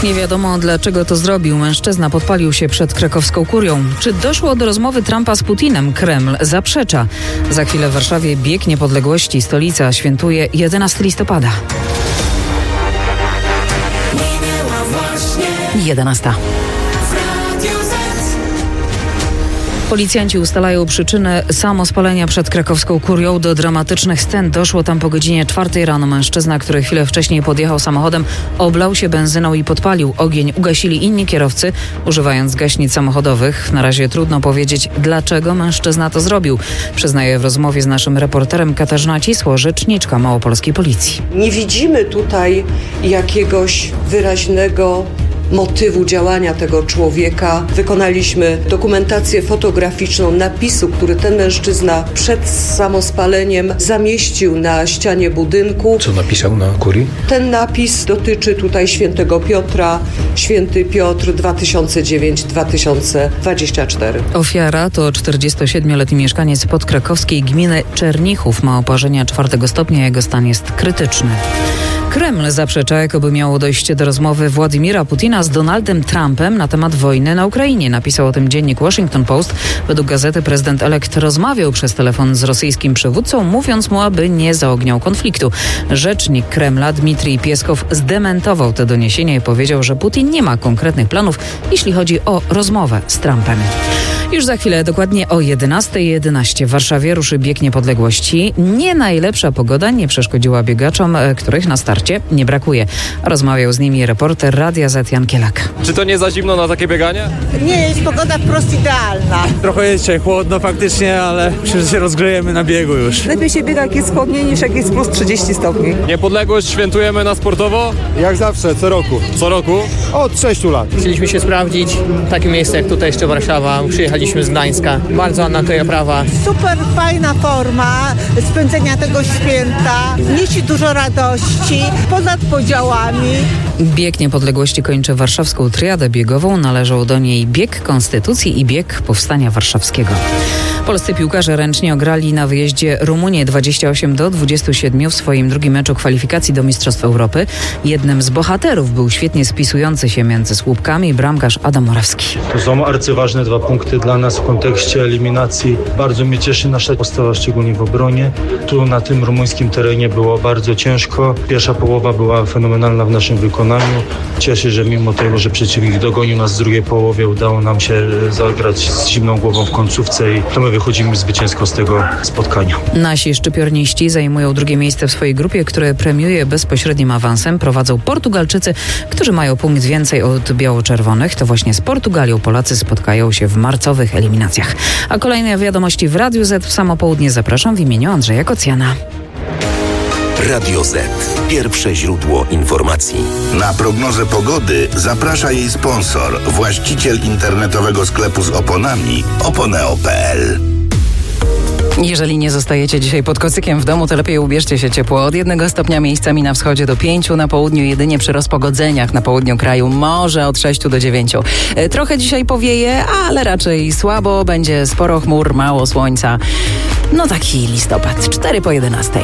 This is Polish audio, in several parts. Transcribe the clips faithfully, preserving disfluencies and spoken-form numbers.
Nie wiadomo, dlaczego to zrobił. Mężczyzna podpalił się przed krakowską kurią. Czy doszło do rozmowy Trumpa z Putinem? Kreml zaprzecza. Za chwilę w Warszawie bieg niepodległości. Stolica świętuje jedenastego listopada. jedenasta. Policjanci ustalają przyczynę samospalenia przed krakowską kurią. Do dramatycznych scen doszło tam po godzinie czwartej rano. Mężczyzna, który chwilę wcześniej podjechał samochodem, oblał się benzyną i podpalił. Ogień ugasili inni kierowcy, używając gaśnic samochodowych. Na razie trudno powiedzieć, dlaczego mężczyzna to zrobił. Przyznaje w rozmowie z naszym reporterem Katarzyna Cisło, rzeczniczka małopolskiej policji. Nie widzimy tutaj jakiegoś wyraźnego motywu działania tego człowieka. Wykonaliśmy dokumentację fotograficzną napisu, który ten mężczyzna przed samospaleniem zamieścił na ścianie budynku. Co napisał na kurii? Ten napis dotyczy tutaj świętego Piotra, święty Piotr dwa tysiące dziewięć do dwa tysiące dwudziestego czwartego. Ofiara to czterdziestosiedmioletni mieszkaniec podkrakowskiej gminy Czernichów. Ma oparzenia czwartego stopnia, jego stan jest krytyczny. Kreml zaprzecza, jakoby miało dojść do rozmowy Władimira Putina z Donaldem Trumpem na temat wojny na Ukrainie. Napisał o tym dziennik Washington Post. Według gazety prezydent elekt rozmawiał przez telefon z rosyjskim przywódcą, mówiąc mu, aby nie zaogniał konfliktu. Rzecznik Kremla Dmitrij Pieskow zdementował te doniesienia i powiedział, że Putin nie ma konkretnych planów, jeśli chodzi o rozmowę z Trumpem. Już za chwilę, dokładnie o jedenasta jedenaście w Warszawie ruszy bieg niepodległości. Nie najlepsza pogoda nie przeszkodziła biegaczom, których na starcie nie brakuje. Rozmawiał z nimi reporter Radia Z Jan Kielak. Czy to nie za zimno na takie bieganie? Nie, jest pogoda wprost idealna. Trochę jest dzisiaj chłodno faktycznie, ale myślę, że się rozgrzejemy na biegu już. Lepiej się biega, jak jest chłodniej, niż jak jest plus trzydzieści stopni. Niepodległość świętujemy na sportowo? Jak zawsze, co roku. Co roku? Od sześciu lat. Chcieliśmy się sprawdzić. Takie miejsce jak tutaj jeszcze Warszawa. Przyjechaliśmy z Gdańska. Bardzo na to prawa. Super fajna forma spędzenia tego święta. Niesie dużo radości, ponad podziałami. Bieg niepodległości kończy warszawską triadę biegową. Należą do niej bieg Konstytucji i bieg Powstania Warszawskiego. Polscy piłkarze ręcznie ograli na wyjeździe Rumunię dwadzieścia osiem do dwudziestu siedmiu w swoim drugim meczu kwalifikacji do Mistrzostw Europy. Jednym z bohaterów był świetnie spisujący się między słupkami bramkarz Adam Morawski. To są arcyważne dwa punkty dla nas w kontekście eliminacji. Bardzo mnie cieszy nasza postawa, szczególnie w obronie. Tu na tym rumuńskim terenie było bardzo ciężko. Pierwsza połowa była fenomenalna w naszym wykonaniu. Cieszę, że mimo tego, że przeciwnik dogonił nas w drugiej połowie, udało nam się zagrać z zimną głową w końcówce i to my wychodzimy zwycięsko z tego spotkania. Nasi szczypiorniści zajmują drugie miejsce w swojej grupie, które premiuje bezpośrednim awansem. Prowadzą Portugalczycy, którzy mają punkt więcej od biało-czerwonych. To właśnie z Portugalią Polacy spotkają się w marcowych eliminacjach. A kolejne wiadomości w Radiu Z w samo południe zapraszam w imieniu Andrzeja Kocjana. Radio Z. Pierwsze źródło informacji. Na prognozę pogody zaprasza jej sponsor, właściciel internetowego sklepu z oponami oponeo kropka pe el. Jeżeli nie zostajecie dzisiaj pod kocykiem w domu, to lepiej ubierzcie się ciepło. Od jednego stopnia miejscami na wschodzie do pięciu, na południu jedynie przy rozpogodzeniach na południu kraju, może od sześciu do dziewięciu. Trochę dzisiaj powieje, ale raczej słabo, będzie sporo chmur, mało słońca. No taki listopad, cztery po jedenastej.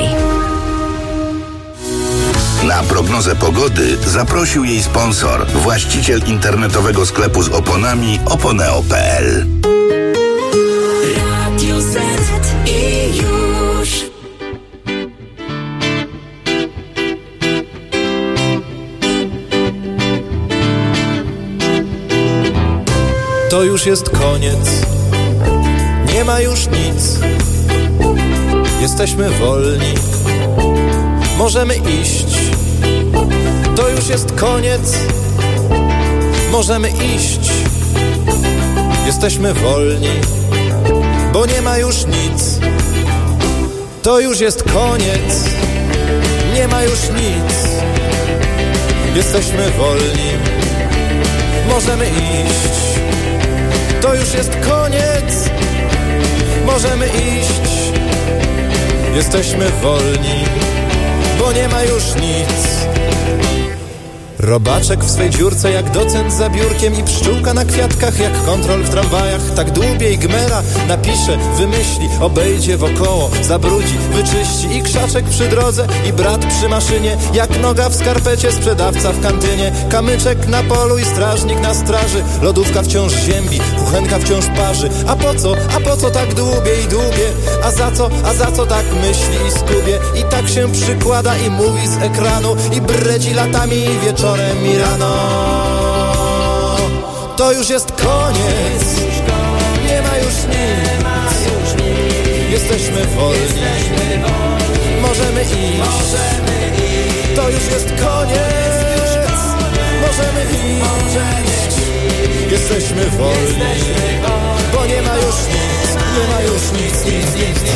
Na prognozę pogody zaprosił jej sponsor, właściciel internetowego sklepu z oponami oponeo kropka pe el. Radio Z i już. To już jest koniec, nie ma już nic. Jesteśmy wolni, możemy iść. To już jest koniec, możemy iść. Jesteśmy wolni, bo nie ma już nic. To już jest koniec, nie ma już nic. Jesteśmy wolni, możemy iść. To już jest koniec, możemy iść. Jesteśmy wolni, bo nie ma już nic. Robaczek w swej dziurce jak docent za biurkiem i pszczółka na kwiatkach jak kontrol w tramwajach. Tak dłubie i gmera napisze, wymyśli, obejdzie wokoło, zabrudzi, wyczyści i krzaczek przy drodze i brat przy maszynie. Jak noga w skarpecie, sprzedawca w kantynie. Kamyczek na polu i strażnik na straży. Lodówka wciąż ziębi, kuchenka wciąż parzy. A po co, a po co tak dłubie i dłubie? A za co, a za co tak myśli i skubie? I tak się przykłada i mówi z ekranu i bredzi latami i wieczorem i rano. To już jest koniec, nie ma już nic. Jesteśmy wolni, możemy iść. To już jest koniec, możemy iść. Jesteśmy wolni, bo nie ma już nic, nie ma już nic, nic, nic.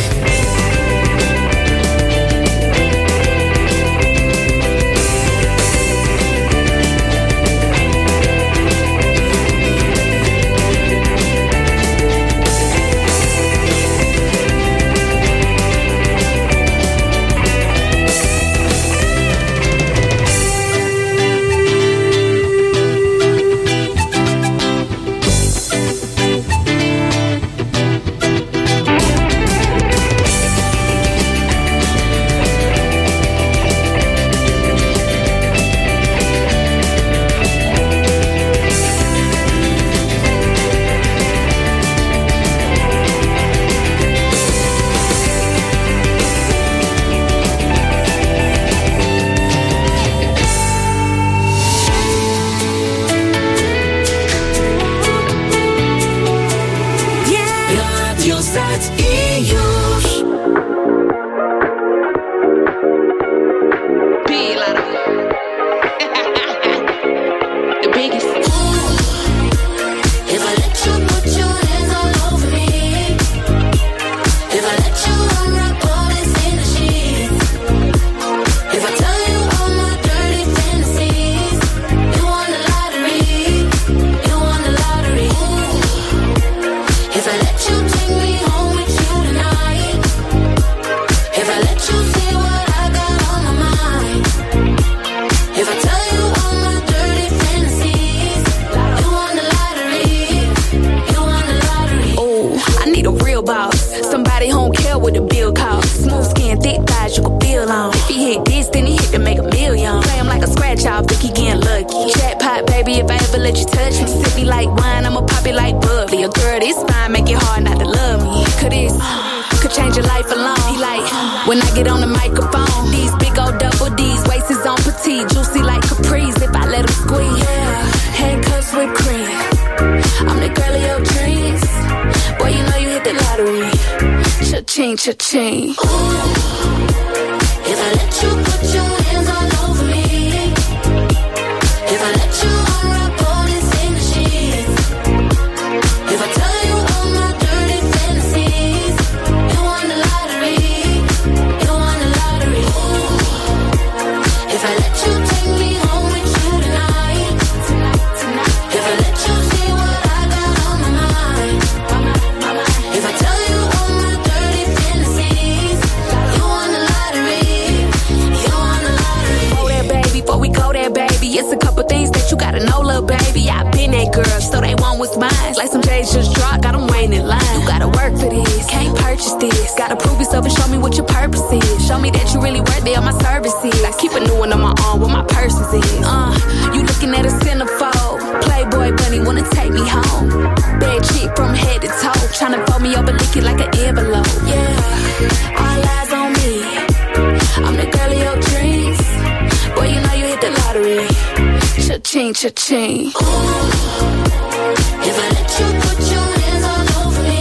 Cha-ching. Ooh, if I let you put your hands all over me, if I let you unwrap all this in the sheets, if I tell you all my dirty fantasies, you won the lottery, you won the lottery. Ooh, if I let you take me home with you tonight, tonight, tonight, if I let you see what I got on my mind, my mind, my mind, if I tell you all my dirty fantasies, you won the lottery, you won the lottery. Go there, baby, before we go there, baby, it's a couple things that you gotta know, little baby. I've been that girl, so they want what's mine. Like some J's just dropped, got them waiting in line. You gotta work for this, can't purchase this. Gotta prove yourself and show me what your purpose is. Show me that you really worthy of my services. I keep a new one on my arm where my purses is. Uh, you looking at a centerfold. Playboy bunny wanna take me home. Bad chick from head to toe, tryna fold me over, lick it like an envelope. Yeah, all eyes on me. I'm the girl of your dreams. Boy, you know you hit the lottery. Cha-ching, cha-ching. Ooh, if I let you put your hands all over me,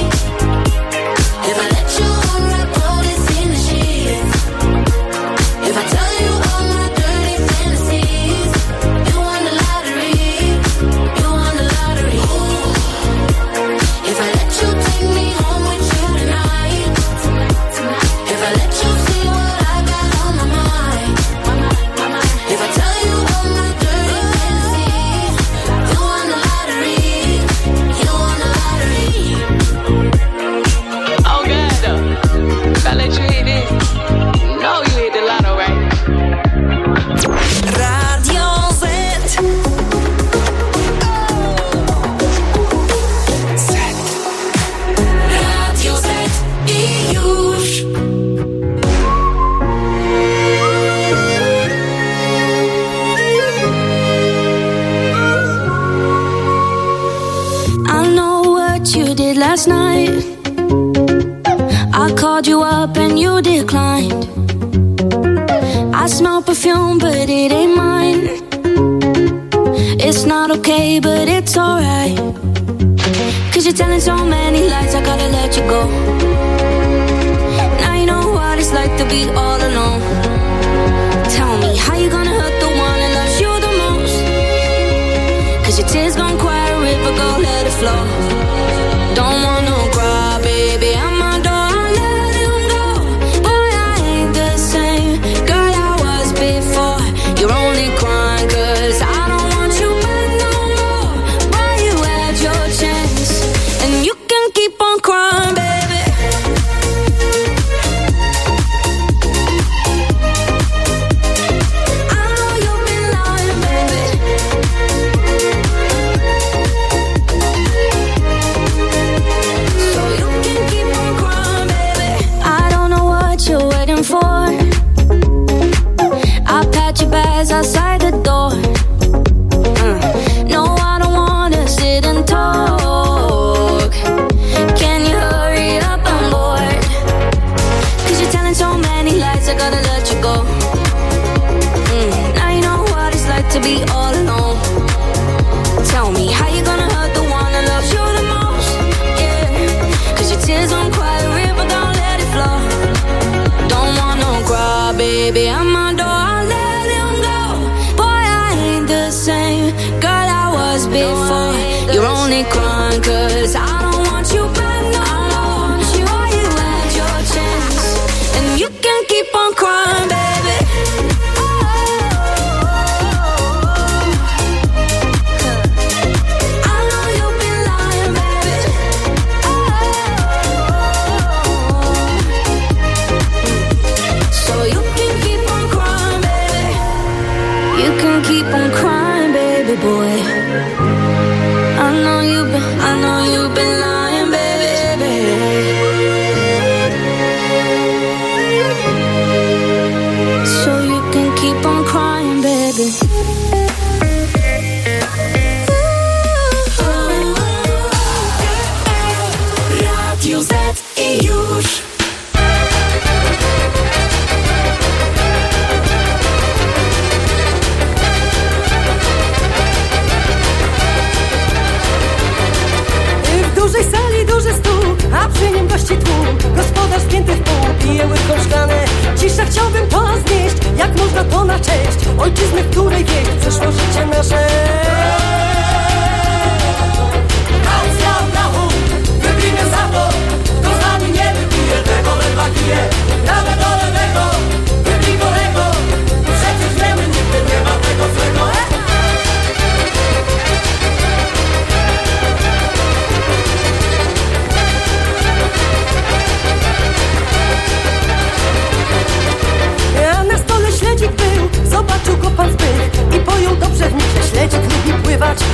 if I let you unwrap all this in the sheets, if I tell you all my dirty fantasies, you won the lottery, you won the lottery. Ooh, if I let you take me home with you tonight, tonight, tonight, if I let you see what I got on my mind, my mind, my mind, if I tell you all my dirty fantasies, you won the called you up and you declined. I smell perfume, but it ain't mine. It's not okay, but it's alright. Cause you're telling so many lies, I gotta let you go. Now you know what it's like to be all alone. Tell me, how you gonna hurt the one that loves you the most? Cause your tears gon' quiet a river, go let it flow. Don't want no cry, baby, I'm my door, I let him go. Boy, I ain't the same girl I was before. You're only crying cause I don't want you back no more. Boy, you had your chance, and you can keep on crying, baby. Outside the door, uh, no, I don't wanna sit and talk. Can you hurry up, I'm bored. Cause you're telling so many lies, I gotta let you go. mm, Now you know what it's like to be all alone. Tell me, how you gonna hurt the one that loves you the most? Yeah, cause your tears don't quiet a river, don't let it flow. Don't want no cry, baby, I'm my door, before. You're only crying cause I don't want you back no more. Boy, you had your chance, and you can keep on crying, baby. I know you've been lying, baby. So you can keep on crying, baby. You can keep on crying, baby boy. I know you've been, I know you've been lying, baby, baby. So you can keep on crying, baby. Radio Z i już. A przy nim gości tłum, gospodarz spięty w pół, pije łyżką szklane. Cisza chciałbym to znieść, jak można to na cześć ojczyzny, w której wieś przeszło życie nasze. Racja na huk, wypijmy za to, kto z nami nie wypije, tego ledwa kije. Nawet do lewego, wypij gorego, przecież wiemy, nigdy nie ma tego złego. Śledzik był, zobaczył go pan Zbych i pojął dobrze w nich, że śledzik lubi pływać.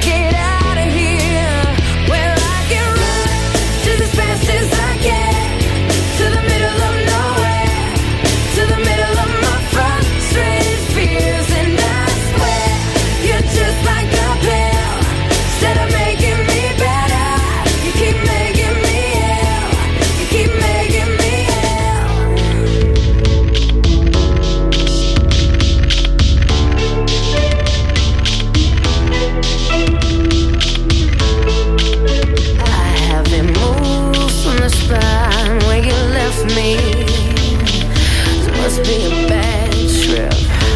get out of here? Well, I can run just as fast as I can to the middle of nowhere, to the middle of my frustrated fears, and I swear you're just like a pill. Instead of making me better, you keep making me ill. You keep making me ill. I haven't moved from the spot where you left me. This must be a bad trip.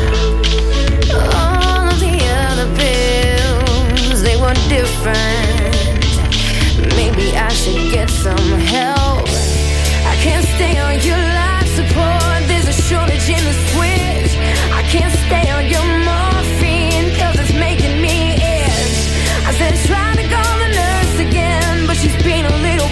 All of the other pills, they were different. Maybe I should get some help. I can't stay on your life support. There's a shortage in the switch. I can't stay on your morphine, cause it's making me itch. I said try to call the nurse again, but she's been a little.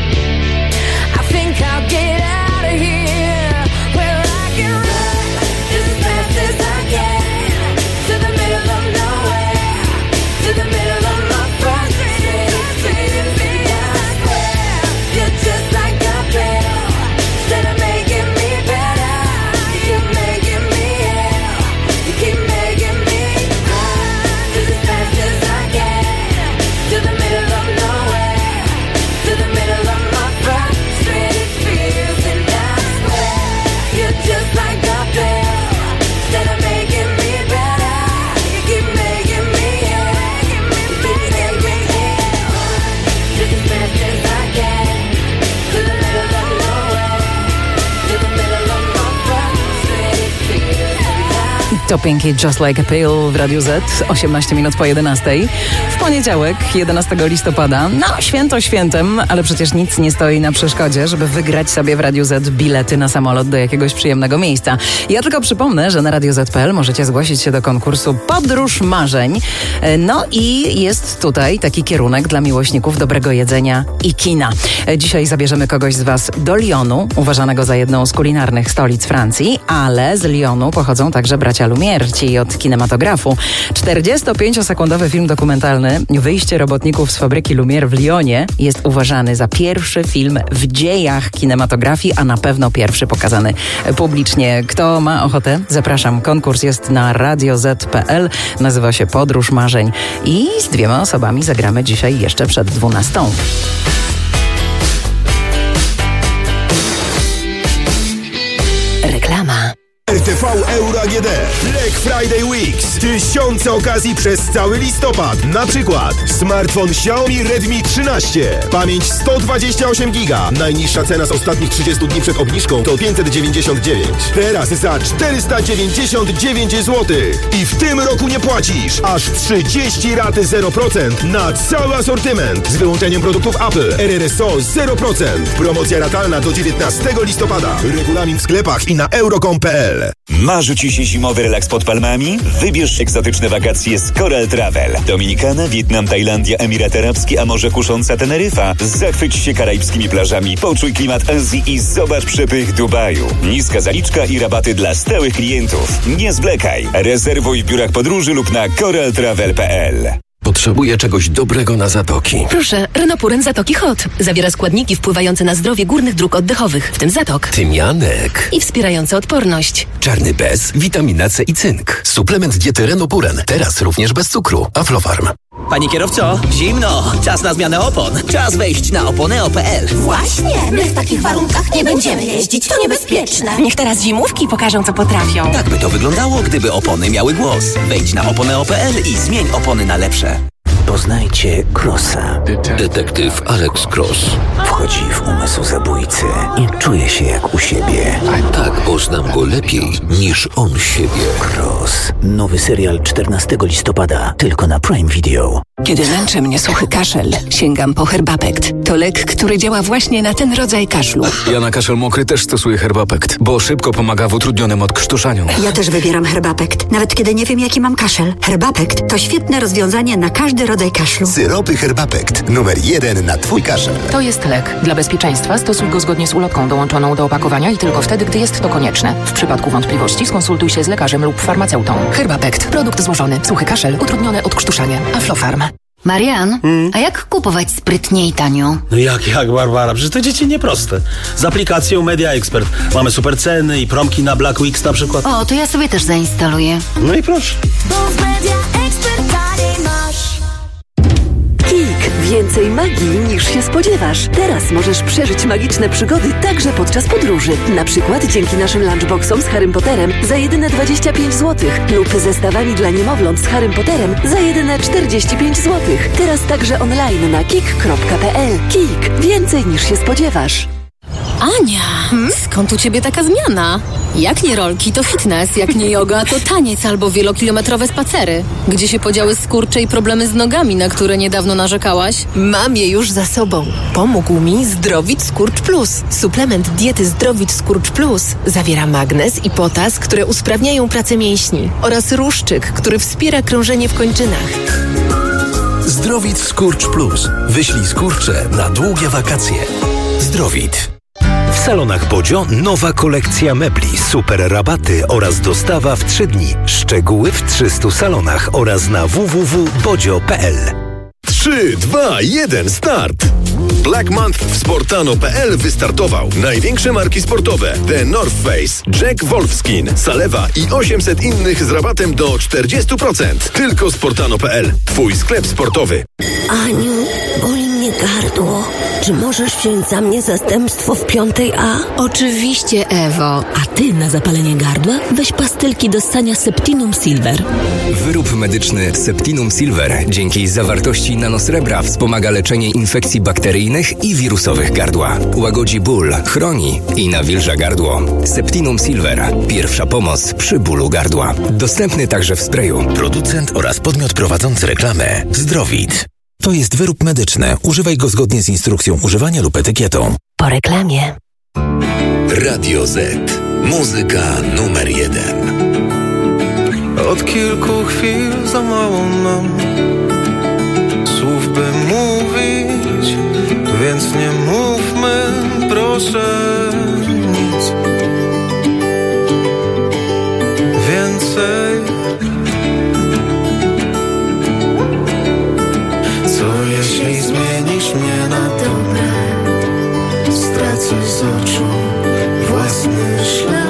I think I'll get out of here. Well, I can run just as fast as I can to the middle of nowhere, to the middle of my frustrated fears. And I swear you're just like a pill. Instead of making me better, you keep making me ill. You keep making me run just as fast as I can to the middle of nowhere, to the middle of my frustrated fears. And I swear you're just like a pill. Instead of making me better, you keep making me ill. You keep making me ill. Just as fast as I can to the middle of nowhere, to the middle of my frustrated fears. And I To Pinky Just Like a Pill w Radiu Z, osiemnaście minut po jedenastej. W poniedziałek, jedenastego listopada. No, święto świętem, ale przecież nic nie stoi na przeszkodzie, żeby wygrać sobie w Radiu Z bilety na samolot do jakiegoś przyjemnego miejsca. Ja tylko przypomnę, że na radio zet kropka pe el możecie zgłosić się do konkursu Podróż Marzeń. No i jest tutaj taki kierunek dla miłośników dobrego jedzenia i kina. Dzisiaj zabierzemy kogoś z Was do Lyonu, uważanego za jedną z kulinarnych stolic Francji, ale z Lyonu pochodzą także bracia Lumière, ci od kinematografu. czterdziestopięciosekundowy film dokumentalny Wyjście robotników z fabryki Lumière w Lyonie jest uważany za pierwszy film w dziejach kinematografii, a na pewno pierwszy pokazany publicznie. Kto ma ochotę? Zapraszam. Konkurs jest na radio zet kropka pe el. Nazywa się Podróż Marzeń i z dwiema osobami zagramy dzisiaj jeszcze przed dwunastą. Reklama. R T V Euro A G D Black Friday Weeks. Tysiące okazji przez cały listopad. Na przykład smartfon Xiaomi Redmi trzynaście. Pamięć sto dwadzieścia osiem giga. Najniższa cena z ostatnich trzydziestu dni przed obniżką to pięćset dziewięćdziesiąt dziewięć. Teraz za czterysta dziewięćdziesiąt dziewięć złotych. I w tym roku nie płacisz. Aż trzydzieści rat zero procent na cały asortyment. Z wyłączeniem produktów Apple. R R S O zero procent. Promocja ratalna do dziewiętnastego listopada. Regulamin w sklepach i na euro kropka com kropka pe el. Marzy Ci się zimowy relaks pod palmami? Wybierz egzotyczne wakacje z Coral Travel. Dominikana, Wietnam, Tajlandia, Emiraty Arabskie, a może kusząca Teneryfa. Zachwyć się karaibskimi plażami, poczuj klimat Azji i zobacz przepych Dubaju. Niska zaliczka i rabaty dla stałych klientów. Nie zwlekaj. Rezerwuj w biurach podróży lub na coral travel kropka pe el. Potrzebuję czegoś dobrego na zatoki. Proszę, Renopuren Zatoki Hot. Zawiera składniki wpływające na zdrowie górnych dróg oddechowych, w tym zatok. Tymianek. I wspierające odporność. Czarny bez, witamina C i cynk. Suplement diety Renopuren. Teraz również bez cukru. Aflofarm. Panie kierowco, zimno. Czas na zmianę opon. Czas wejść na oponeo kropka pe el. Właśnie, my w takich warunkach nie będziemy jeździć. To niebezpieczne. Niech teraz zimówki pokażą, co potrafią. Tak by to wyglądało, gdyby opony miały głos. Wejdź na oponeo kropka pe el i zmień opony na lepsze. Poznajcie Crossa. Detektyw Alex Cross. Wchodzi w umysł zabójcy i czuje się jak u siebie. Tak, poznam go lepiej niż on siebie. Cross. Nowy serial czternastego listopada. Tylko na Prime Video. Kiedy męczy mnie suchy kaszel, sięgam po Herbapekt. To lek, który działa właśnie na ten rodzaj kaszlu. Ja na kaszel mokry też stosuję Herbapekt, bo szybko pomaga w utrudnionym odkrztuszaniu. Ja też wybieram Herbapekt, nawet kiedy nie wiem, jaki mam kaszel. Herbapekt to świetne rozwiązanie na każdy rodzaj kaszlu. Syropy Herbapekt. Numer jeden na twój kaszel. To jest lek. Dla bezpieczeństwa stosuj go zgodnie z ulotką dołączoną do opakowania i tylko wtedy, gdy jest to konieczne. W przypadku wątpliwości skonsultuj się z lekarzem lub farmaceutą. Herbapekt. Produkt złożony. Suchy kaszel. Utrudnione odkrztuszanie. Aflofarm. Marian, hmm? a jak kupować sprytnie i tanio? No jak, jak, Barbara? Przecież to dzieci nieproste. Z aplikacją Media Expert mamy super ceny i promki na Black Weeks na przykład. O, to ja sobie też zainstaluję. No i proszę. Bo w Media Expert taniej masz. Kik. Więcej magii niż się spodziewasz. Teraz możesz przeżyć magiczne przygody także podczas podróży. Na przykład dzięki naszym lunchboxom z Harrym Potterem za jedyne dwadzieścia pięć złotych lub zestawami dla niemowląt z Harrym Potterem za jedyne czterdzieści pięć złotych. Teraz także online na kik kropka pe el. Kik. Więcej niż się spodziewasz. Ania, hmm? skąd u ciebie taka zmiana? Jak nie rolki, to fitness, jak nie yoga, to taniec albo wielokilometrowe spacery. Gdzie się podziały skurcze i problemy z nogami, na które niedawno narzekałaś? Mam je już za sobą. Pomógł mi Zdrowit Skurcz Plus. Suplement diety Zdrowit Skurcz Plus zawiera magnez i potas, które usprawniają pracę mięśni oraz ruszczyk, który wspiera krążenie w kończynach. Zdrowit Skurcz Plus. Wyślij skurcze na długie wakacje. Zdrowit. W salonach Bodzio nowa kolekcja mebli, super rabaty oraz dostawa w trzy dni. Szczegóły w trzystu salonach oraz na w w w kropka bodzio kropka pe el. trzy, dwa, jeden, start! Black Month w Sportano kropka pe el wystartował. Największe marki sportowe: The North Face, Jack Wolfskin, Salewa i osiemset innych z rabatem do czterdzieści procent. Tylko Sportano kropka pe el. Twój sklep sportowy. Aniu, boli mnie gardło. Czy możesz wziąć za mnie zastępstwo w piątej A? Oczywiście, Ewo. A ty na zapalenie gardła weź pastylki do ssania Septinum Silver. Wyrób medyczny Septinum Silver dzięki zawartości nanosrebra wspomaga leczenie infekcji bakteryjnych i wirusowych gardła. Łagodzi ból, chroni i nawilża gardło. Septinum Silver. Pierwsza pomoc przy bólu gardła. Dostępny także w sprayu. Producent oraz podmiot prowadzący reklamę Zdrowit. To jest wyrób medyczny. Używaj go zgodnie z instrukcją używania lub etykietą. Po reklamie. Radio Z. Muzyka numer jeden. Od kilku chwil za mało nam słów, by mówić, więc nie mówmy, proszę, nic więcej. Co jeśli zmienisz mnie na dobre? Stracę z oczu własny szlak.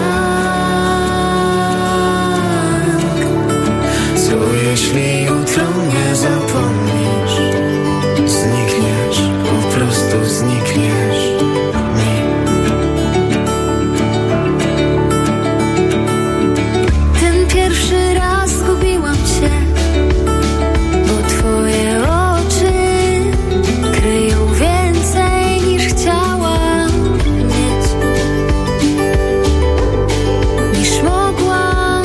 Co jeśli jutro mnie zapomnisz? Znikniesz, po prostu znikniesz mi. Ten pierwszy raz zgubiłam się, bo twoje oczy kryją więcej niż chciałam mieć, niż mogłam.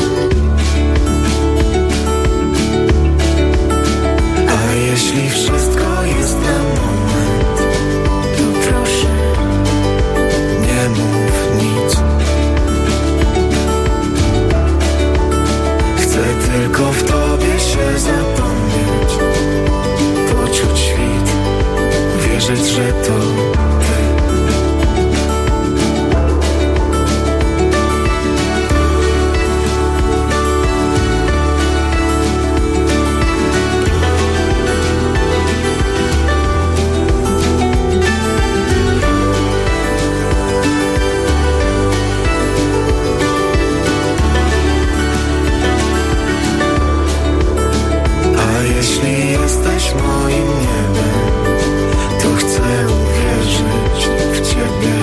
A jeśli wszystko jest na moment, To proszę, nie mów nic. Chcę tylko w tobie się zapomnieć, poczuć świt, wierzyć, że to ty. A jeśli jesteś moim niebem, to chcę uwierzyć w ciebie.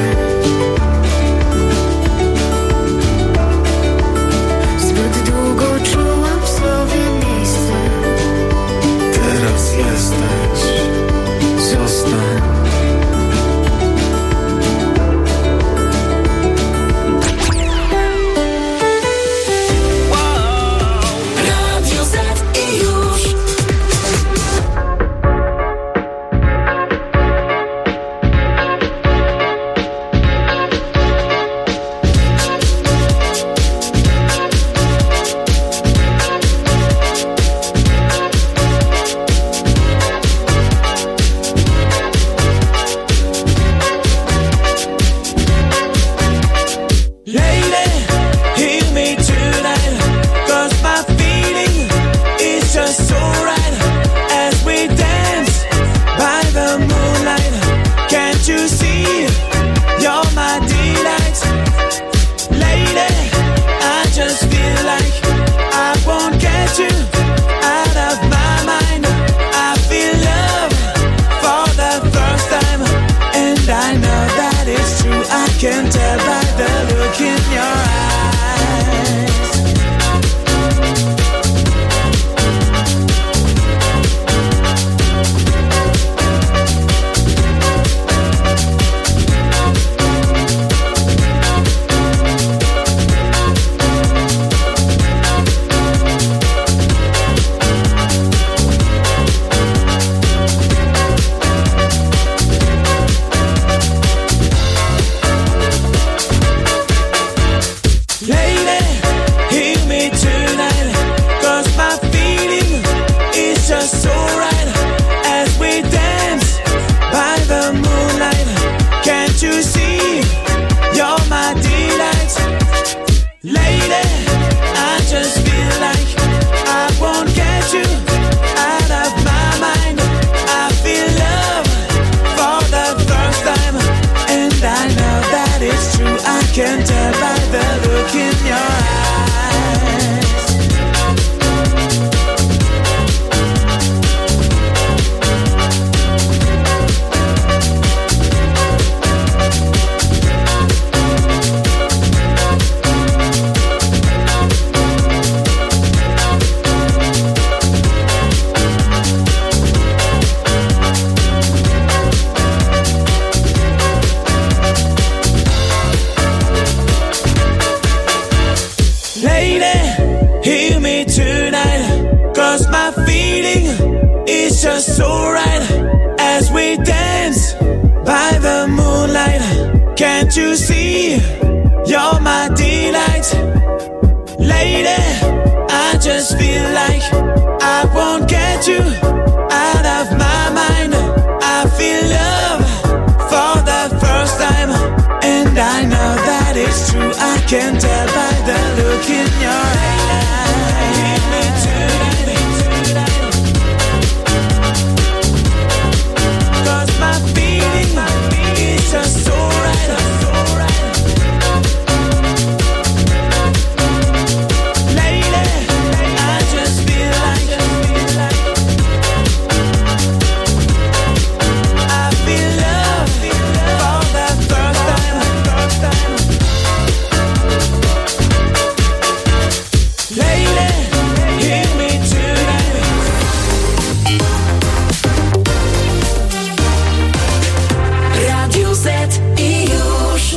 zbyt długo czułam w sobie miejsce. Teraz jesteś, zostań. Radio Z i już. can't you see? You're my delight. Lady, I just feel like I won't get you out of my mind. I feel love for the first time, and I know that it's true. I can tell by the look in your eye. Give me tonight, cause my feeling is just so right, so right. Lady, I just feel like I feel love for the first time, first time. Lady, hear me tonight. Radio Z i już.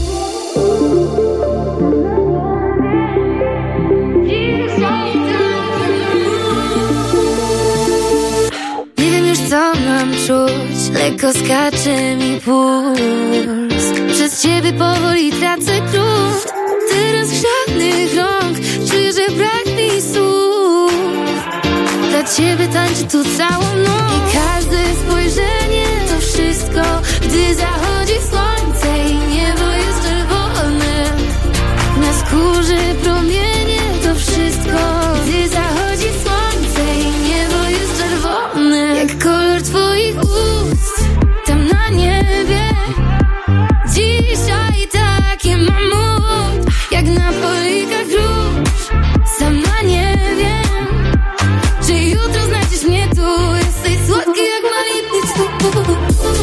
Nie wiem już co mam czuć, lekko skacze mi puls. Przez ciebie powoli tracę grunt. Teraz żadnych rąk, czuję, że brak mi słów. Dla ciebie tańczę tu całą noc i każde spojrzenie to wszystko. Gdy zachodzi słońce i niebo jest czerwone, na skórze promienie to wszystko. Gdy zachodzi słońce i niebo jest czerwone, jak kolor twoich ust tam na niebie. Dzisiaj takie mam mood, jak na polikach róż. Sama nie wiem, czy jutro znajdziesz mnie tu. Jesteś słodki jak maliny cud.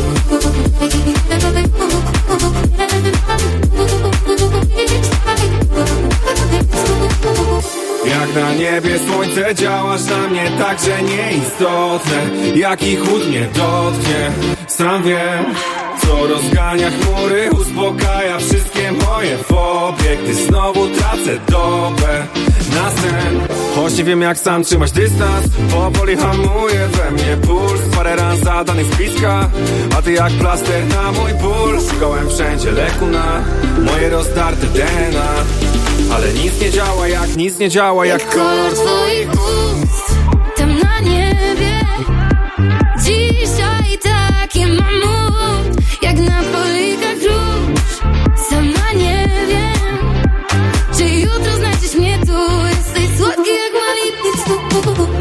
Jak na niebie słońce działasz na mnie tak, że nieistotne jaki chłód mnie dotknie. Sam wiem, co rozgania chmury, uspokaja wszystkie moje fobie. Gdy znowu tracę dobę na sen, choć nie wiem jak sam trzymać dystans. Powoli hamuje we mnie puls, parę ran zadanych z bliska, a ty jak plaster na mój ból. Szukałem wszędzie leku na moje rozdarte D N A, ale nic nie działa jak, nic nie działa jak, jak kolor twoich ust tam na niebie. Dzisiaj takie mam mood, jak na polikach róż. Sama nie wiem, czy jutro znajdziesz mnie tu. Jesteś słodki jak maliny cud.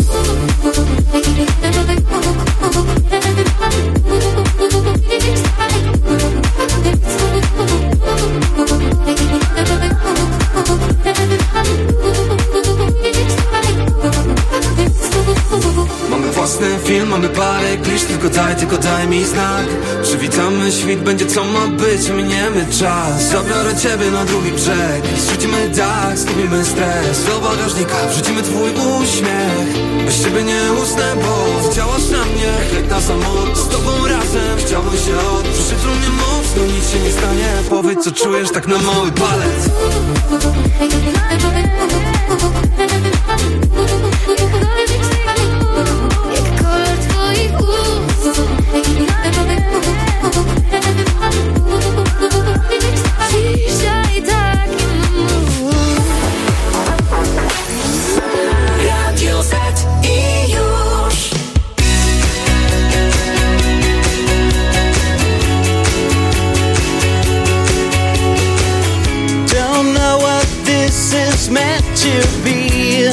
Mamy własny film, mamy parę klisz. Tylko daj, tylko daj mi znak. Przywitamy świt, będzie co ma być. Miniemy czas, zabiorę ciebie na drugi brzeg. Zrzucimy dach, zgubimy stres. Do bagażnika wrzucimy twój uśmiech. Bez ciebie nie usnę, bo działasz na mnie jak na samolot. Z tobą razem chciałbym się odczuć. Przytul mnie mocno, nic się nie stanie. Powiedz co czujesz tak na mały palec. Jak kolor twoich ust. Dzisiaj taki mam. Radio Z i już. Don't know what this is meant to be.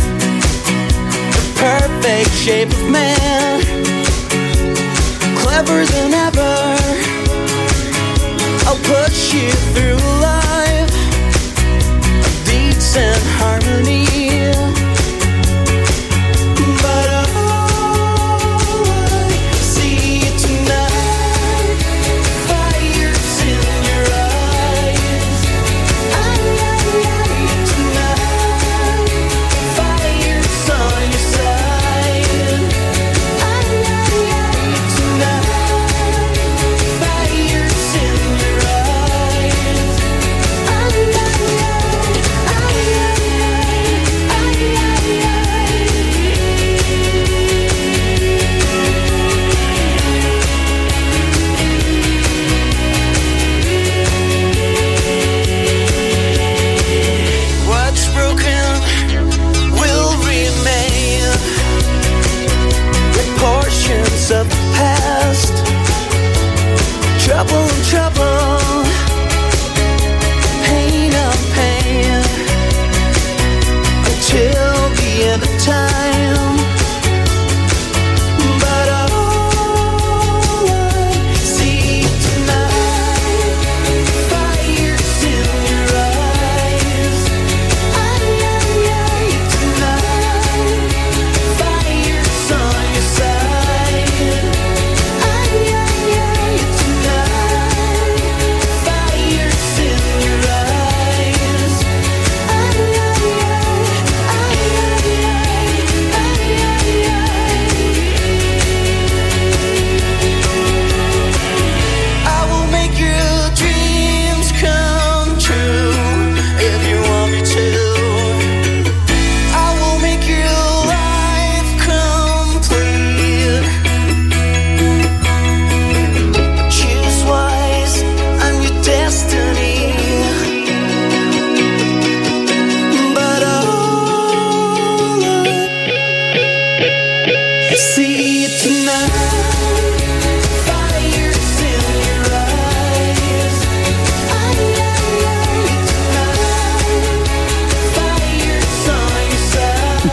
The perfect shape of man, clever than ever. I'll push you through life, a decent harmony. But all I see tonight, fire's in your eyes. Tonight, fire's on your side. Tonight, fire's in your eyes.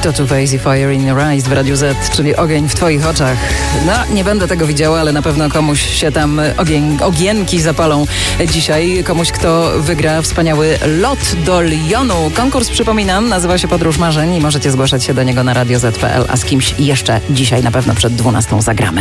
to Too Easy Fire in Your Eyes w Radiu Z, czyli ogień w twoich oczach. No, nie będę tego widziała, ale na pewno komuś się tam ogień, ogienki zapalą dzisiaj. Komuś, kto wygra wspaniały lot do Lyonu. Konkurs, przypominam, nazywa się Podróż Marzeń i możecie zgłaszać się do niego na radio zet kropka pe el, a z kimś jeszcze dzisiaj na pewno przed dwunastą zagramy.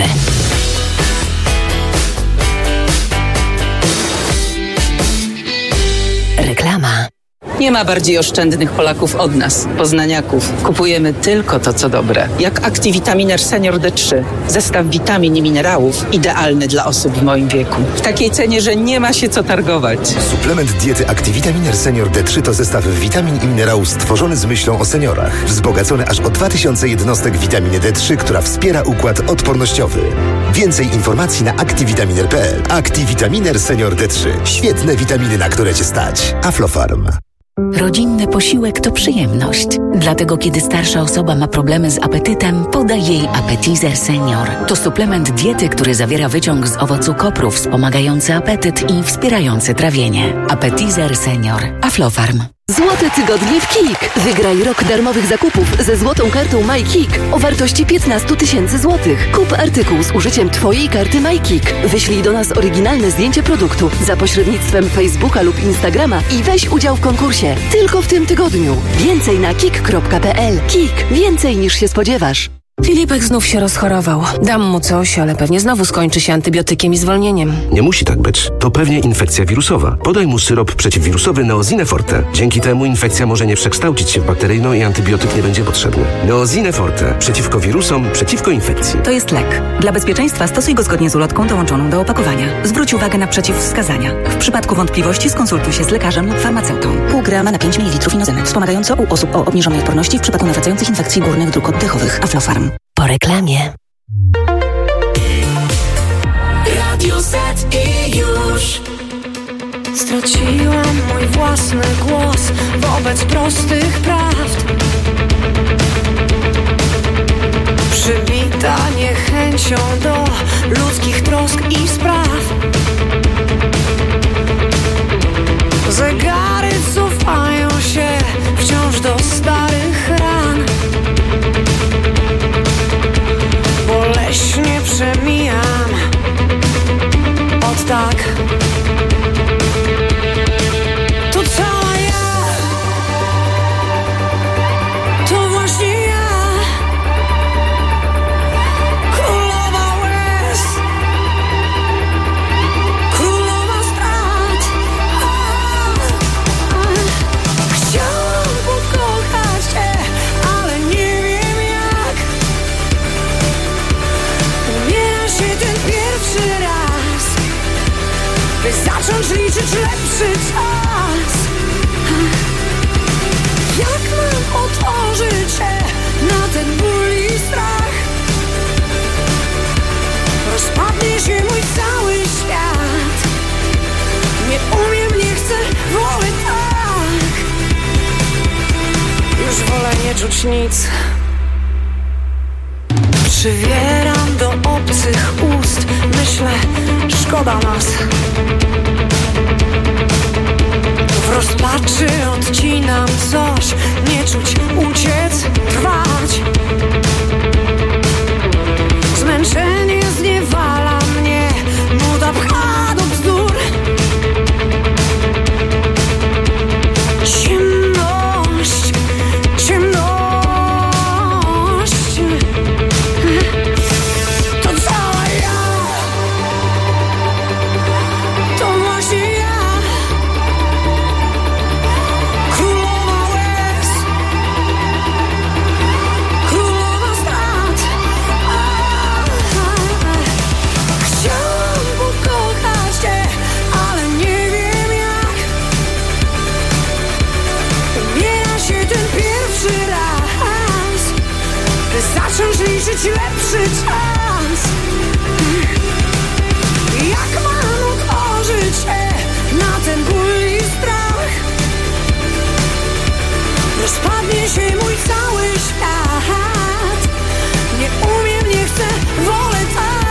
Reklama. Nie ma bardziej oszczędnych Polaków od nas, poznaniaków. Kupujemy tylko to, co dobre. Jak Activitaminer Senior D trzy. Zestaw witamin i minerałów idealny dla osób w moim wieku. W takiej cenie, że nie ma się co targować. Suplement diety Activitaminer Senior D trzy to zestaw witamin i minerałów stworzony z myślą o seniorach. Wzbogacony aż o dwa tysiące jednostek witaminy D trzy, która wspiera układ odpornościowy. Więcej informacji na activitaminer kropka pe el. Activitaminer Senior D trzy. Świetne witaminy, na które cię stać. Aflofarm. Rodzinny posiłek to przyjemność. Dlatego kiedy starsza osoba ma problemy z apetytem, podaj jej Appetizer Senior. To suplement diety, który zawiera wyciąg z owocu kopru wspomagający apetyt i wspierający trawienie. Appetizer Senior. Aflofarm. Złote tygodnie w KiK. Wygraj rok darmowych zakupów ze złotą kartą MyKik o wartości piętnaście tysięcy złotych. Kup artykuł z użyciem twojej karty MyKik. Wyślij do nas oryginalne zdjęcie produktu za pośrednictwem Facebooka lub Instagrama i weź udział w konkursie. Tylko w tym tygodniu. Więcej na kik kropka pe el. KiK. Więcej niż się spodziewasz. Filipek znów się rozchorował. Dam mu coś, ale pewnie znowu skończy się antybiotykiem i zwolnieniem. Nie musi tak być. To pewnie infekcja wirusowa. Podaj mu syrop przeciwwirusowy Neozine Forte. Dzięki temu infekcja może nie przekształcić się w bakteryjną i antybiotyk nie będzie potrzebny. Neozine Forte. Przeciwko wirusom, przeciwko infekcji. To jest lek. Dla bezpieczeństwa stosuj go zgodnie z ulotką dołączoną do opakowania. Zwróć uwagę na przeciwwskazania. W przypadku wątpliwości skonsultuj się z lekarzem lub farmaceutą. Pół grama na pięć mililitrów inozyny. Wspomagająco u osób o obniżonej odporności w przypadku nawracających infekcji górnych dróg oddechowych. Aflofarm. Po reklamie. Radio Z i już straciłam mój własny głos wobec prostych prawd. Przybita niechęcią do ludzkich trosk i spraw. Zegary cofają się wciąż do starych ran. Boleśnie przemijam od tak. To cała ja, to właśnie ja, królowa łez, królowa strat. A, a. Chciałam pokochać cię, ale nie wiem jak. Umiera się ten pierwszy raz, by zacząć liczyć lepszy czas. Jak mam otworzyć się na ten ból i strach? Rozpadnie się mój cały świat. Nie umiem, nie chcę, wolę tak. Już wolę nie czuć nic. Przywieram do obcych ust. Myślę, szkoda nas. W rozpaczy odcinam coś. Nie czuć, uciec, trwać. Zmęczenie zniewala mnie. Nuda pcha do bzdur. Ciemność, ciemność. To cała ja, to właśnie ja, królowa łez, królowa strat. Chciałam pokochać cię, ale nie wiem jak. Umiera się ten pierwszy raz, by zacząć liczyć lepszy czas. Jak mam otworzyć się na ten ból i strach? Rozpadnie się mój cały świat. Nie umiem, nie chcę, wolę tak.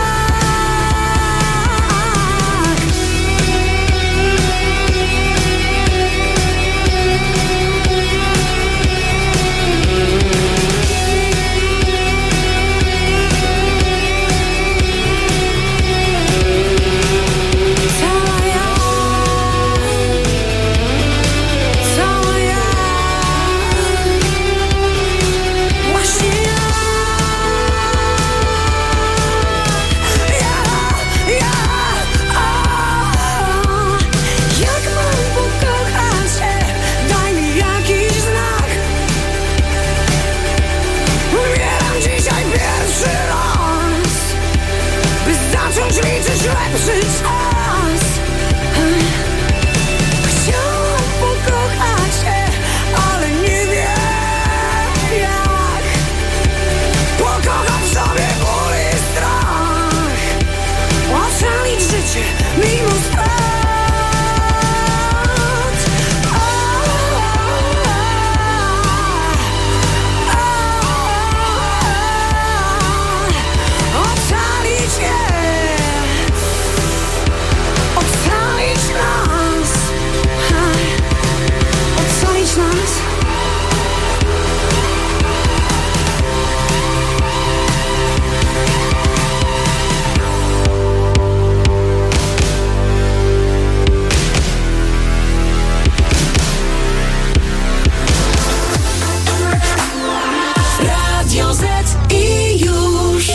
najlepszy czas. Chciałam pokochać się, ale nie wiem jak. Pokocham w sobie ból i strach, ocalić życie mimo strat. Ocalić je, ocalić nas, ocalić nas. Radio Z i już.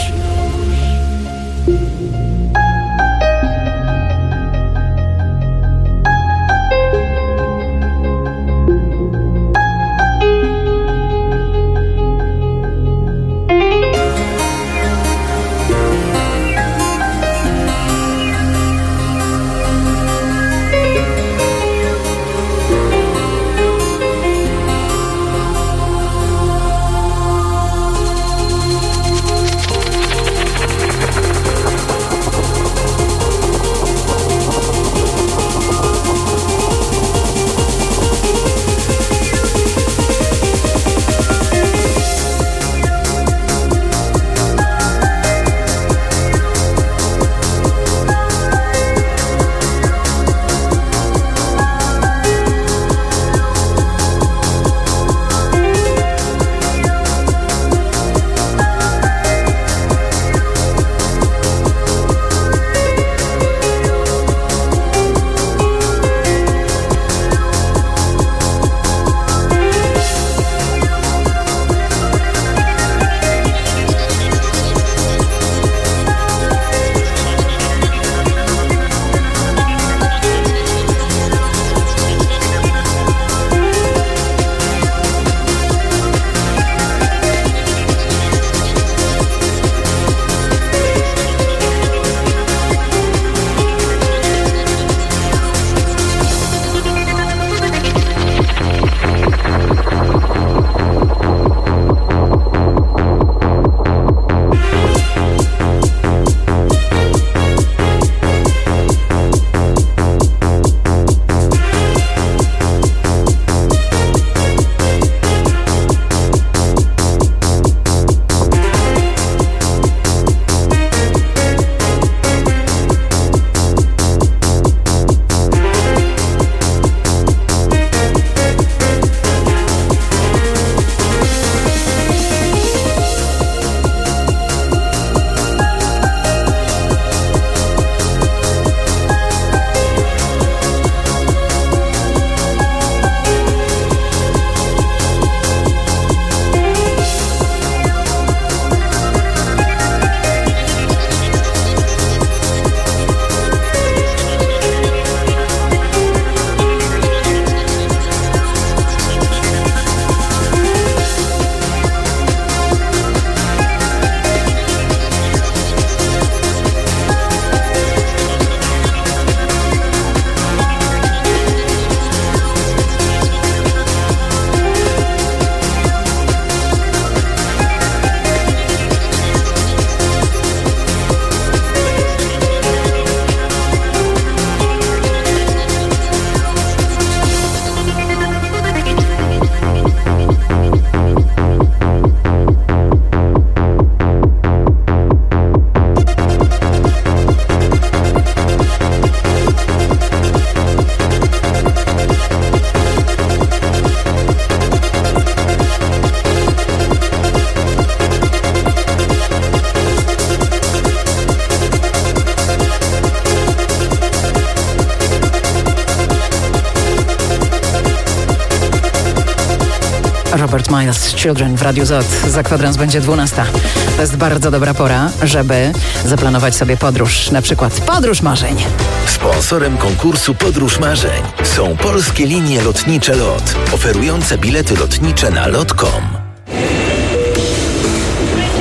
Robert Miles, Children w Radiu Z. Za kwadrans będzie dwunasta. To jest bardzo dobra pora, żeby zaplanować sobie podróż. Na przykład podróż marzeń. Sponsorem konkursu Podróż Marzeń są polskie linie lotnicze LOT, oferujące bilety lotnicze na lot kropka com.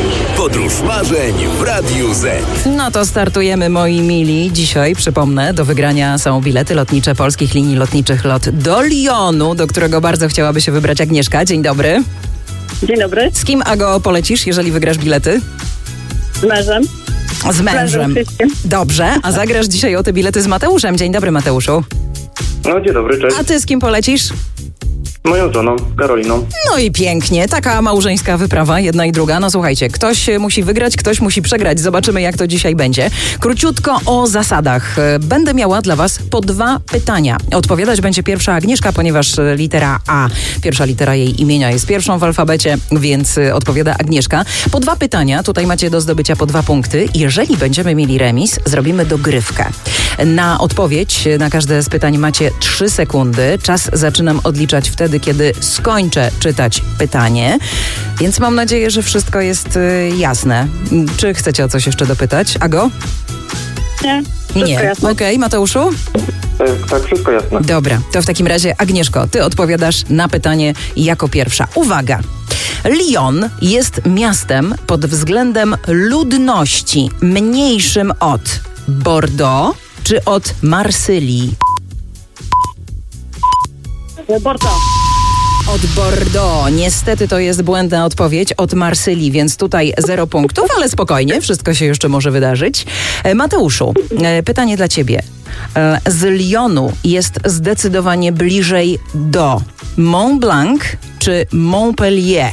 Podróż marzeń w Radiu Z. No to startujemy, moi mili. Dzisiaj, przypomnę, do wygrania są bilety lotnicze polskich linii lotniczych LOT do Lyonu, do którego bardzo chciałaby się wybrać Agnieszka. Dzień dobry. Dzień dobry. Z kim, Ago, polecisz, jeżeli wygrasz bilety? Z mężem. Z mężem. Dobrze, a zagrasz dzisiaj o te bilety z Mateuszem. Dzień dobry, Mateuszu. No, dzień dobry, cześć. A ty z kim polecisz? Moją żoną, Karoliną. No i pięknie, taka małżeńska wyprawa, jedna i druga. No słuchajcie, ktoś musi wygrać, ktoś musi przegrać. Zobaczymy, jak to dzisiaj będzie. Króciutko o zasadach. Będę miała dla was po dwa pytania. Odpowiadać będzie pierwsza Agnieszka, ponieważ litera A, pierwsza litera jej imienia jest pierwszą w alfabecie, więc odpowiada Agnieszka. Po dwa pytania, tutaj macie do zdobycia po dwa punkty. Jeżeli będziemy mieli remis, zrobimy dogrywkę. Na odpowiedź na każde z pytań macie trzy sekundy. Czas zaczynam odliczać wtedy, kiedy skończę czytać pytanie. Więc mam nadzieję, że wszystko jest y, jasne. Czy chcecie o coś jeszcze dopytać? Ago? Nie. Nie. Okej, okay, Mateuszu? Tak, tak, wszystko jasne. Dobra, to w takim razie Agnieszko, ty odpowiadasz na pytanie jako pierwsza. Uwaga! Lyon jest miastem pod względem ludności mniejszym od Bordeaux czy od Marsylii? Bordeaux. Od Bordeaux. Niestety to jest błędna odpowiedź, od Marsylii, więc tutaj zero punktów, ale spokojnie, wszystko się jeszcze może wydarzyć. Mateuszu, pytanie dla ciebie. Z Lyonu jest zdecydowanie bliżej do Mont Blanc czy Montpellier?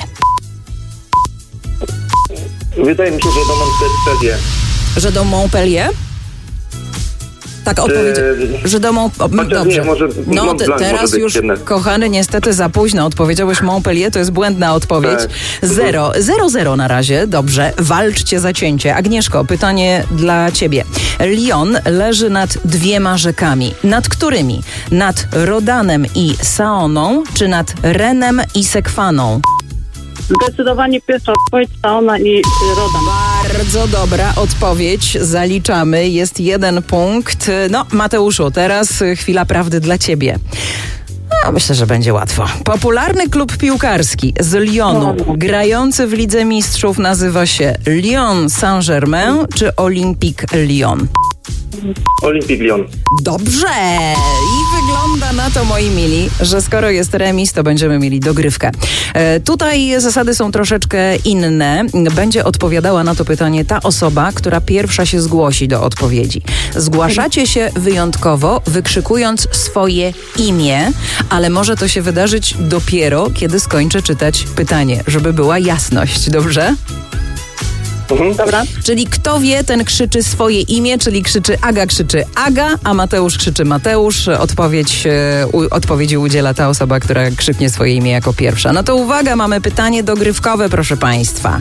Wydaje mi się, że do Montpellier. Że do Montpellier? Tak, odpowiedź, eee, że do Mont... Dobrze. Nie, może no Mont Blanc teraz może już, jedne. kochany, niestety za późno odpowiedziałeś Montpellier, to jest błędna odpowiedź. Tak. Zero. Zero, zero na razie. Dobrze. Walczcie za cięcie. Agnieszko, pytanie dla ciebie. Lyon leży nad dwiema rzekami. Nad którymi? Nad Rodanem i Saoną, czy nad Renem i Sekwaną? Zdecydowanie pierwsza odpowiedź, Saona i Rodan. Bardzo dobra odpowiedź, zaliczamy, jest jeden punkt. No, Mateuszu, teraz chwila prawdy dla ciebie. No, myślę, że będzie łatwo. Popularny klub piłkarski z Lyonu, grający w Lidze Mistrzów, nazywa się Lyon Saint-Germain czy Olympique Lyon? Olympique Lyon. Dobrze! I wygląda na to, moi mili, że skoro jest remis, to będziemy mieli dogrywkę. E, tutaj zasady są troszeczkę inne. Będzie odpowiadała na to pytanie ta osoba, która pierwsza się zgłosi do odpowiedzi. Zgłaszacie się wyjątkowo, wykrzykując swoje imię, ale może to się wydarzyć dopiero, kiedy skończę czytać pytanie, żeby była jasność. Dobrze? Mhm. Dobra. Czyli kto wie, ten krzyczy swoje imię, czyli krzyczy Aga, krzyczy Aga, a Mateusz krzyczy Mateusz. Odpowiedź, u, odpowiedzi udziela ta osoba, która krzyknie swoje imię jako pierwsza. No to uwaga, mamy pytanie dogrywkowe, proszę państwa.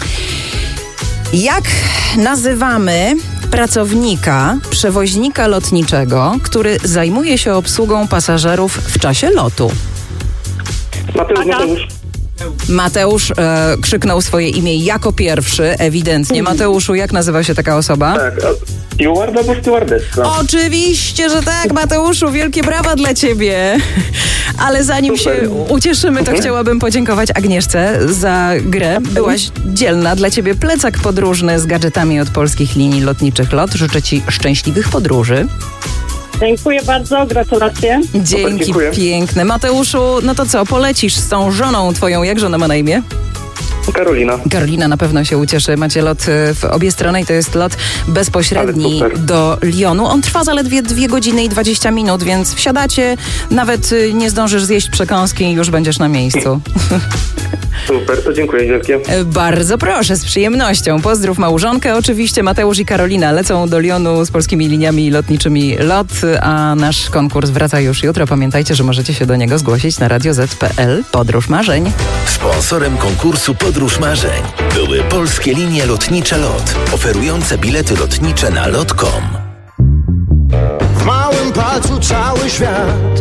Jak nazywamy pracownika, przewoźnika lotniczego, który zajmuje się obsługą pasażerów w czasie lotu? Mateusz, Mateusz. Mateusz e, krzyknął swoje imię jako pierwszy, ewidentnie. Mateuszu, jak nazywa się taka osoba? Tak, steward albo stewardessa. Oczywiście, że tak, Mateuszu, wielkie brawa dla ciebie. Ale zanim Super. się ucieszymy, to chciałabym podziękować Agnieszce za grę. Byłaś dzielna, dla ciebie plecak podróżny z gadżetami od polskich linii lotniczych LOT. Życzę ci szczęśliwych podróży. Dziękuję bardzo, gratulacje. Dzięki Dziękuję. piękne. Mateuszu, no to co, polecisz z tą żoną twoją, jak żona ma na imię? Karolina. Karolina na pewno się ucieszy. Macie lot w obie strony i to jest lot bezpośredni do Lyonu. On trwa zaledwie dwie godziny i dwadzieścia minut, więc wsiadacie, nawet nie zdążysz zjeść przekąski i już będziesz na miejscu. Super, to dziękuję wielkie. Bardzo proszę, z przyjemnością. Pozdrów małżonkę. Oczywiście Mateusz i Karolina lecą do Lyonu z polskimi liniami lotniczymi LOT, a nasz konkurs wraca już jutro. Pamiętajcie, że możecie się do niego zgłosić na radio zet kropka pe el. Podróż marzeń. Sponsorem konkursu Podróż Marzeń były polskie linie lotnicze LOT, oferujące bilety lotnicze na lot kropka com. W małym palcu cały świat,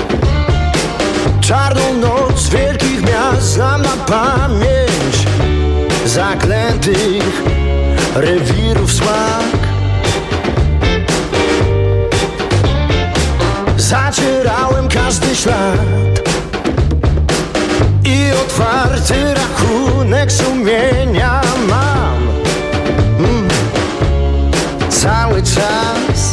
czarną noc wielkich miast znam na pamięć, zaklętych rewirów smak. Zacierałem każdy ślad i otwarty rachunek sumienia mam. czas.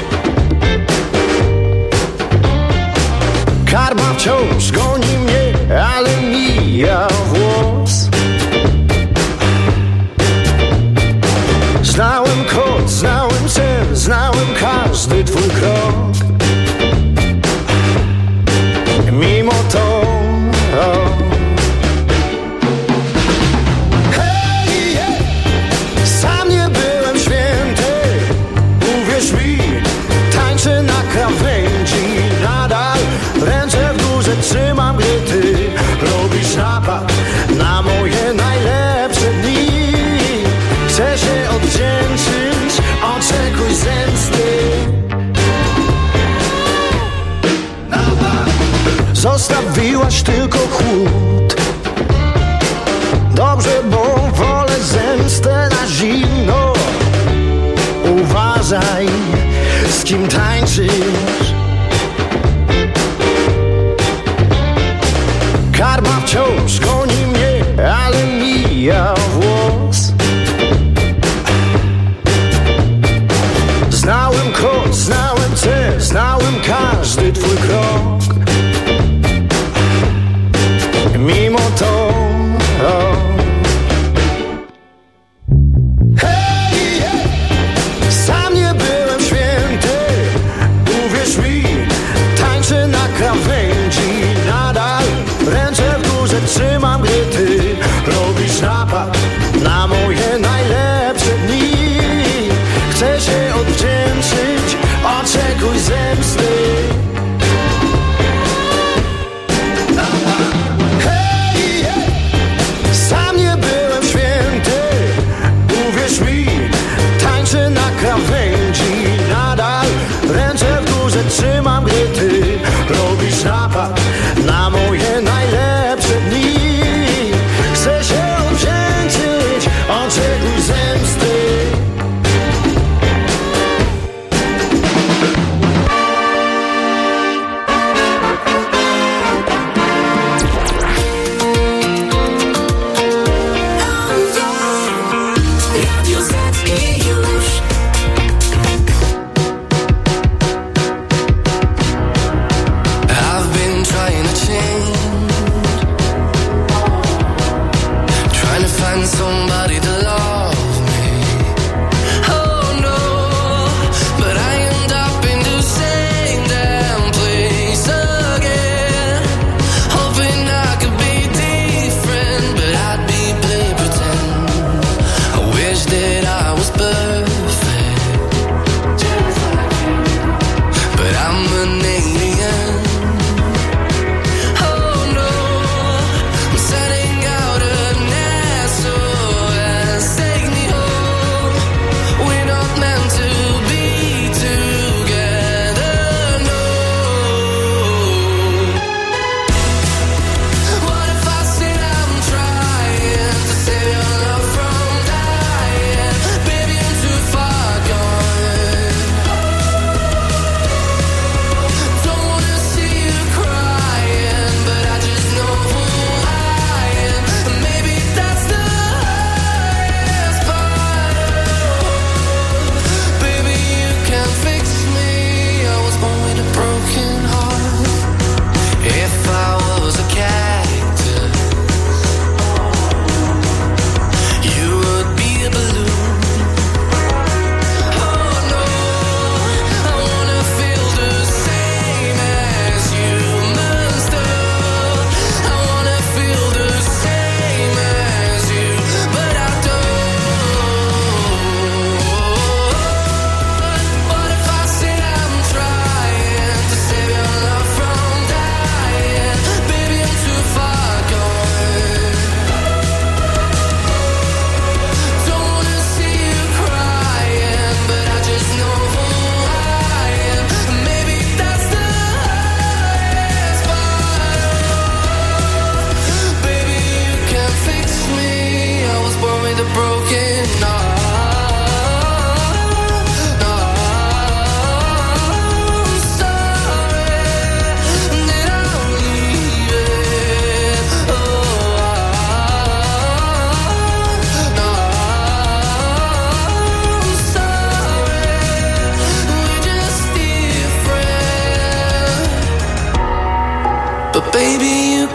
Karma wciąż goni mnie, ale mija włos. Znałem kod, znałem cel, znałem każdy twój krok. Mimo to oh. Hej, yeah. Sam nie byłem święty, uwierz mi, tańczę na krawędzi. Nadal ręce w górze trzymam, gdy ty robisz napad na moje najlepsze dni. Chcę się odwdzięczyć, oczekuj zemsty. Zostawiłaś tylko chłód. Dobrze, bo wolę zemstę na zimno. Uważaj, z kim tańczysz. Karma wciąż goni mnie, ale mija włos. Znałem kod, znałem cel, znałem każdy twój krok. Mimo to oh. Hej, yeah. Sam nie byłem święty, uwierz mi, tańczę na krawędzi. Nadal ręce w górze trzymam, gdy ty robisz napad na moje najlepsze dni. Chcę się odwdzięczyć, oczekuj zemsty. Sam nie byłem święty, uwierz mi, tańczę na krawędzi. Nadal ręce w górze trzymam, gdy ty robisz napad na moje najlepsze dni. Chcę się odwdzięczyć, oczekuj zemsty. Somebody to love me. Oh no, but I end up in the same damn place again. Hoping I could be different, but I'd be play pretend. I wish that I was better.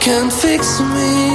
can't fix me.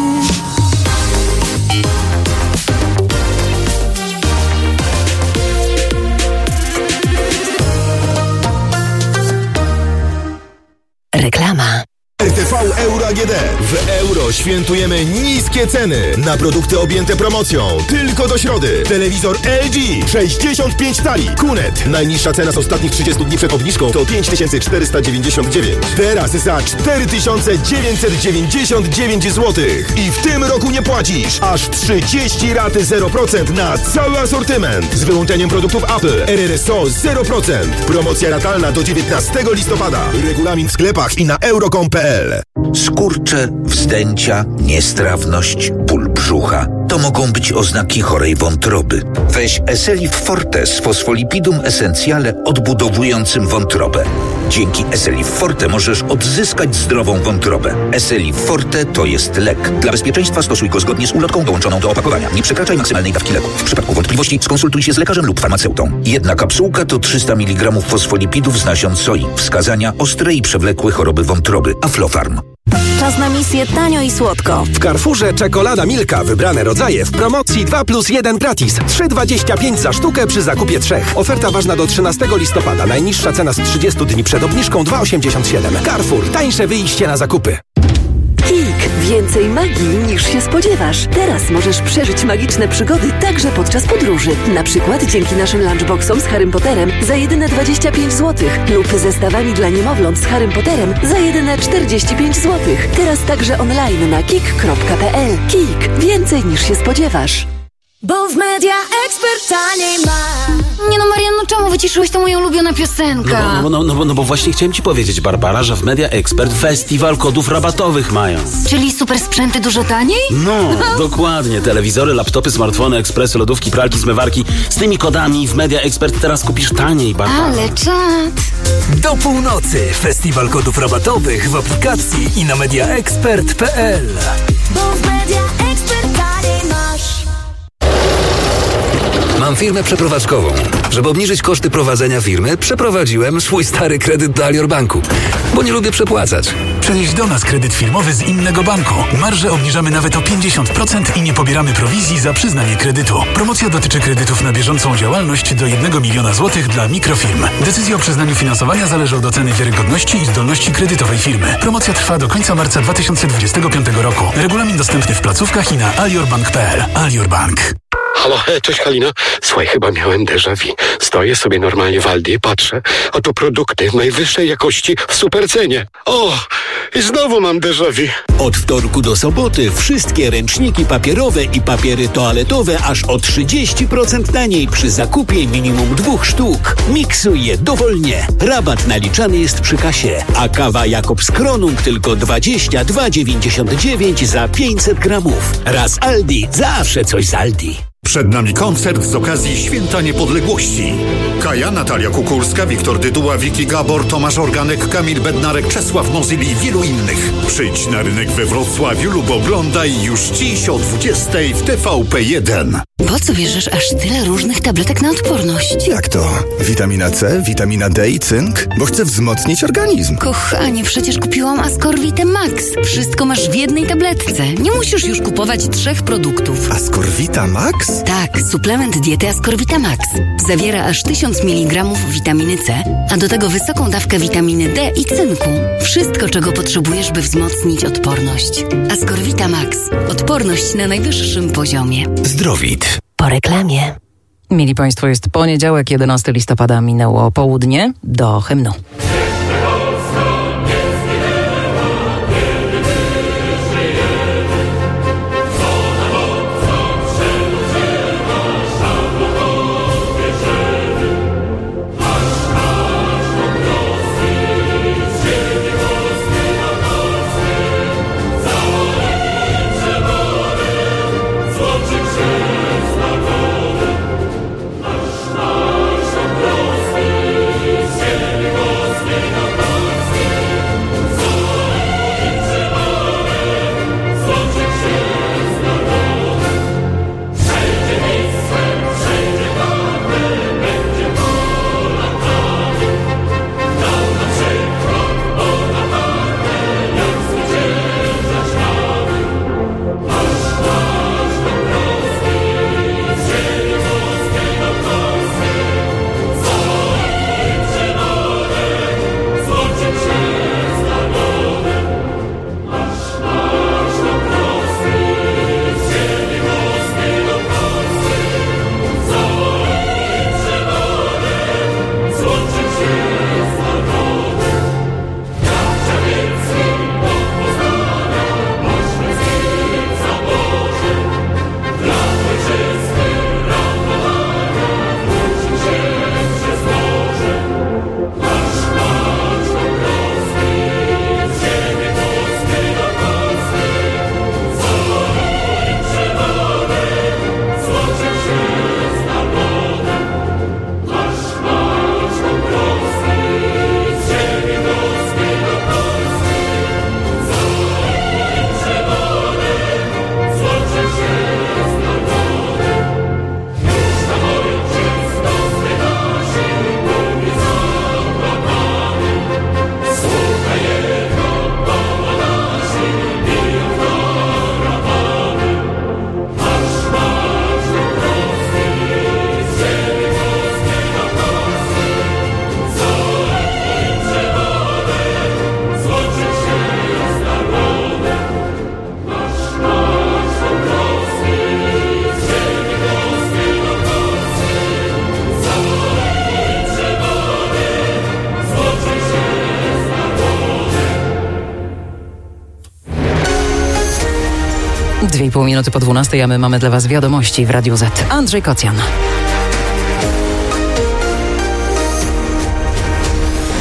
Reklama. R T V Euro A G D. W Euro świętujemy niskie ceny na produkty objęte promocją. Tylko do środy. Telewizor L G sześćdziesiąt pięć cali. Kunet. Najniższa cena z ostatnich trzydziestu dni przed obniżką to pięć tysięcy czterysta dziewięćdziesiąt dziewięć. Teraz za cztery tysiące dziewięćset dziewięćdziesiąt dziewięć złotych. I w tym roku nie płacisz aż trzydzieści raty zero procent na cały asortyment. Z wyłączeniem produktów Apple. R R S O zero procent. Promocja ratalna do dziewiętnastego listopada. Regulamin w sklepach i na euro kropka com kropka p l. Skurcze, wzdęcia, niestrawność, ból brzucha. To mogą być oznaki chorej wątroby. Weź Eselif Forte z fosfolipidum essentiale odbudowującym wątrobę. Dzięki Eselif Forte możesz odzyskać zdrową wątrobę. Eselif Forte to jest lek. Dla bezpieczeństwa stosuj go zgodnie z ulotką dołączoną do opakowania. Nie przekraczaj maksymalnej dawki leku. W przypadku wątpliwości skonsultuj się z lekarzem lub farmaceutą. Jedna kapsułka to trzysta miligramów fosfolipidów z nasion soi. Wskazania: ostre i przewlekłe choroby wątroby. Aflofarm. Czas na misję tanio i słodko. W Carrefourze czekolada Milka. Wybrane rodzaje w promocji dwa plus jeden gratis. trzy dwadzieścia pięć za sztukę przy zakupie trzech. Oferta ważna do trzynastego listopada. Najniższa cena z trzydziestu dni przed obniżką dwa osiemdziesiąt siedem. Carrefour. Tańsze wyjście na zakupy. Kik. Więcej magii niż się spodziewasz. Teraz możesz przeżyć magiczne przygody także podczas podróży. Na przykład dzięki naszym lunchboxom z Harrym Potterem za jedyne dwadzieścia pięć złotych lub zestawami dla niemowląt z Harrym Potterem za jedyne czterdzieści pięć złotych. Teraz także online na kik kropka p l. Kik. Więcej niż się spodziewasz. Bo w Media Expert taniej ma. Nie no, Marianno, czemu wyciszyłeś tę moją ulubioną piosenkę? No, no, no, no, bo, no bo właśnie chciałem ci powiedzieć, Barbara, że w Media Expert festiwal kodów rabatowych mają. Czyli super sprzęty dużo taniej? No, dokładnie. Telewizory, laptopy, smartfony, ekspresy, lodówki, pralki, zmywarki. Z tymi kodami w Media Expert teraz kupisz taniej, Barbara. Ale czad. Do północy festiwal kodów rabatowych w aplikacji i na mediaexpert kropka p l. Bo w Media Expert taniej masz. Mam firmę przeprowadzkową. Żeby obniżyć koszty prowadzenia firmy, przeprowadziłem swój stary kredyt do Alior Banku, bo nie lubię przepłacać. Przenieś do nas kredyt firmowy z innego banku. Marże obniżamy nawet o pięćdziesiąt procent i nie pobieramy prowizji za przyznanie kredytu. Promocja dotyczy kredytów na bieżącą działalność do jednego miliona złotych dla mikrofirm. Decyzja o przyznaniu finansowania zależy od oceny wiarygodności i zdolności kredytowej firmy. Promocja trwa do końca marca dwa tysiące dwudziestego piątego roku. Regulamin dostępny w placówkach i na aliorbank kropka p l. Alior Bank. Halo, cześć Halina. Słuchaj, chyba miałem déjà vu. Stoję sobie normalnie w Aldi i patrzę, a to produkty najwyższej jakości w supercenie. O, i znowu mam déjà vu. Od wtorku do soboty wszystkie ręczniki papierowe i papiery toaletowe aż o trzydzieści procent taniej przy zakupie minimum dwóch sztuk. Miksuj je dowolnie. Rabat naliczany jest przy kasie, a kawa Jakobs Kronung tylko dwadzieścia dwa dziewięćdziesiąt dziewięć za pięćset gramów. Raz Aldi, zawsze coś z Aldi. Przed nami koncert z okazji Święta Niepodległości. Kaja, Natalia Kukulska, Wiktor Dyduła, Wiki Gabor, Tomasz Organek, Kamil Bednarek, Czesław Mozyl i wielu innych. Przyjdź na rynek we Wrocławiu lub oglądaj już dziś o dwudziestej w T V P jeden. Po co bierzesz aż tyle różnych tabletek na odporność? Jak to? Witamina C, witamina D i cynk? Bo chcę wzmocnić organizm. Kochanie, przecież kupiłam Ascorvite Max. Wszystko masz w jednej tabletce. Nie musisz już kupować trzech produktów. Ascorvita Max? Tak, suplement diety Ascorvita Max. Zawiera aż tysiąc miligramów witaminy C, a do tego wysoką dawkę witaminy D i cynku. Wszystko, czego potrzebujesz, by wzmocnić odporność. Ascorvita Max. Odporność na najwyższym poziomie. Zdrowit. Po reklamie. Mili Państwo, jest poniedziałek, jedenastego listopada, minęło południe, do hymnu. Nasz, nasz, nasz, Dwie i pół minuty po dwunastej, a my mamy dla Was wiadomości w Radiu Z. Andrzej Kocjan.